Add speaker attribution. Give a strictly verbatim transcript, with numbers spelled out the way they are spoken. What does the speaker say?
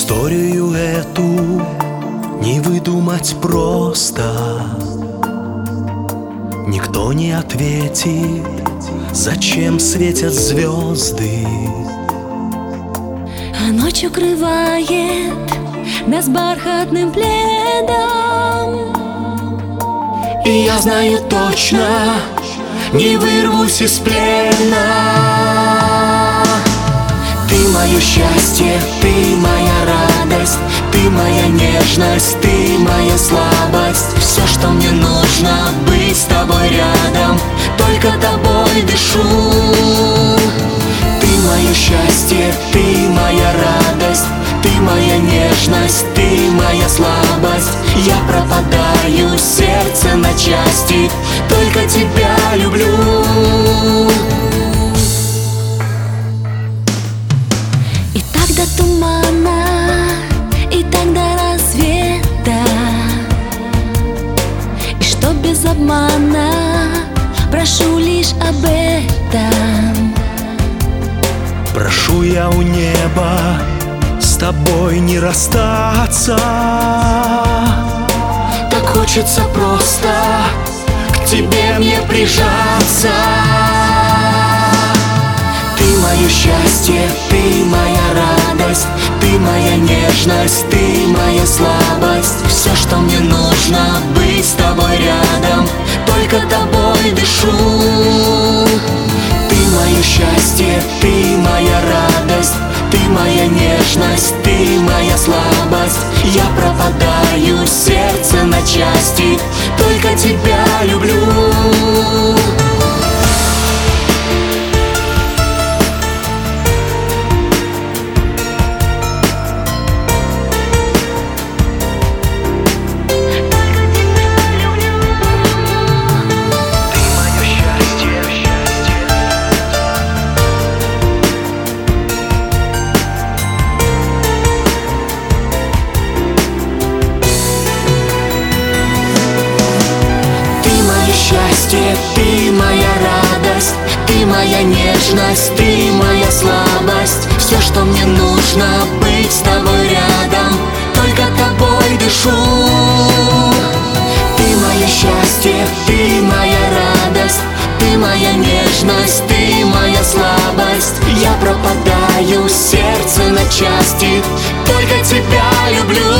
Speaker 1: Историю эту не выдумать просто. Никто не ответит, зачем светят звезды.
Speaker 2: А ночь укрывает нас бархатным пледом.
Speaker 1: И я знаю точно, не вырвусь из плена. Ты мое счастье, ты моя радость, ты моя нежность, ты моя слабость. Все, что мне нужно, быть с тобой рядом, только тобой дышу. Ты мое счастье, ты моя радость, ты моя нежность, ты моя слабость. Я пропадаю, сердце на части, только тебя люблю.
Speaker 2: И так до тумана, и так до рассвета, и что без обмана, прошу лишь об этом.
Speaker 1: Прошу я у неба с тобой не расстаться. Так хочется просто к тебе мне прижаться. Ты мое счастье, ты моя радость, ты моя нежность, ты моя слабость. Все, что мне нужно, быть с тобой рядом, только тобой дышу. Ты мое счастье, ты моя радость, ты моя нежность, ты моя слабость. Я пропадаю, сердце на части, только тебя люблю. Счастье, ты моя радость, ты моя нежность, ты моя слабость. Все, что мне нужно, быть с тобой рядом, только тобой дышу. Ты мое счастье, ты моя радость, ты моя нежность, ты моя слабость. Я пропадаю, сердце на части, только тебя люблю.